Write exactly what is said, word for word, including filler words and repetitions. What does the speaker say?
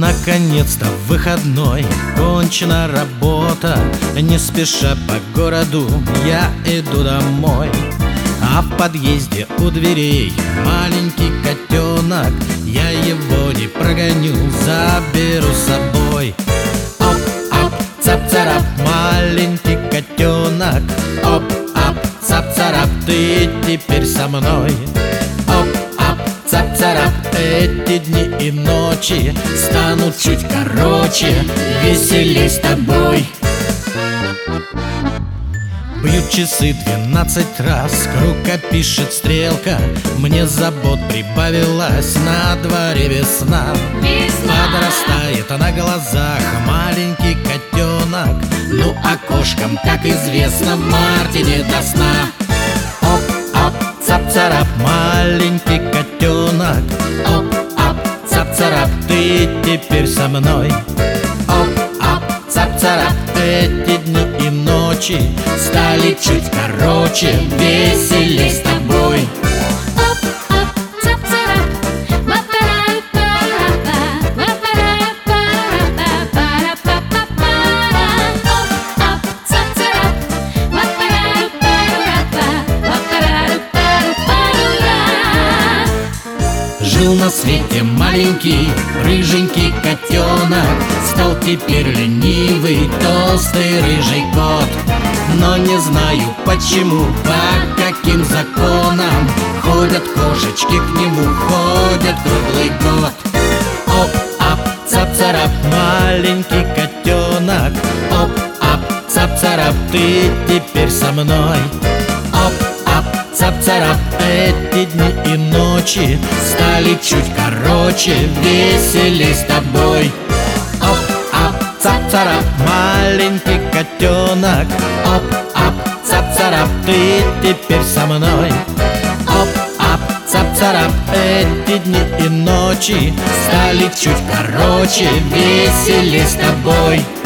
Наконец-то выходной, кончена работа. Не спеша по городу я иду домой. А в подъезде у дверей маленький котенок. Я его не прогоню, заберу с собой. Оп-ап, цап-царап, маленький котенок. Оп-ап, цап-царап, ты теперь со мной. Оп-ап, цап-царап, эти дни и ночи станут чуть короче, веселей с тобой. Бьют часы двенадцать раз, круга пишет стрелка. Мне забот прибавилась, на дворе весна. Весна. Подрастает на глазах маленький котенок. Ну а кошкам, как известно, в марте не до сна. Оп-ап, цап-царап, маленький котенок. Оп-ап, цап-царап, ты теперь со мной. Оп-ап, цап-царап, эти дни и ночи стали чуть короче, веселей с тобой. Оп-ап, цап-царап, ва-пара-пара-па, ва-пара-пара-па-пара-па-па-пара. Оп-ап, цап-царап, ва-пара-пара-па, ва-пара-пара-пара. Жил на свете маленький рыженький котенок. Стал теперь ленивый толстый рыжий кот. Но не знаю почему, по каким законам ходят кошечки к нему, ходят круглый год. Оп-ап, цап-царап, маленький котенок. Оп-ап, цап-царап, ты теперь со мной. Оп-ап, цап-царап, эти дни и ночи стали чуть короче, веселей с тобой. Оп-ап, цап-царап, маленький котенок. Оп-ап, цап-царап, ты теперь со мной. Оп-ап, цап-царап, эти дни и ночи стали чуть короче, веселей с тобой.